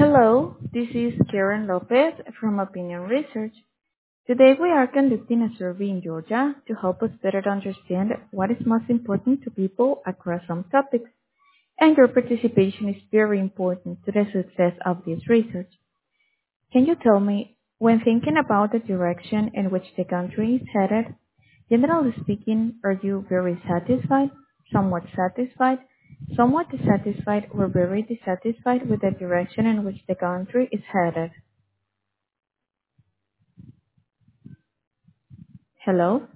Hello, this is Karen Lopez from Opinion Research. Today we are conducting a survey in Georgia to help us better understand what is most important to people across some topics, and your participation is very important to the success of this research. Can you tell me, when thinking about the direction in which the country is headed, generally speaking, are you very somewhat dissatisfied, or very dissatisfied with the direction in which the country is headed? Hello?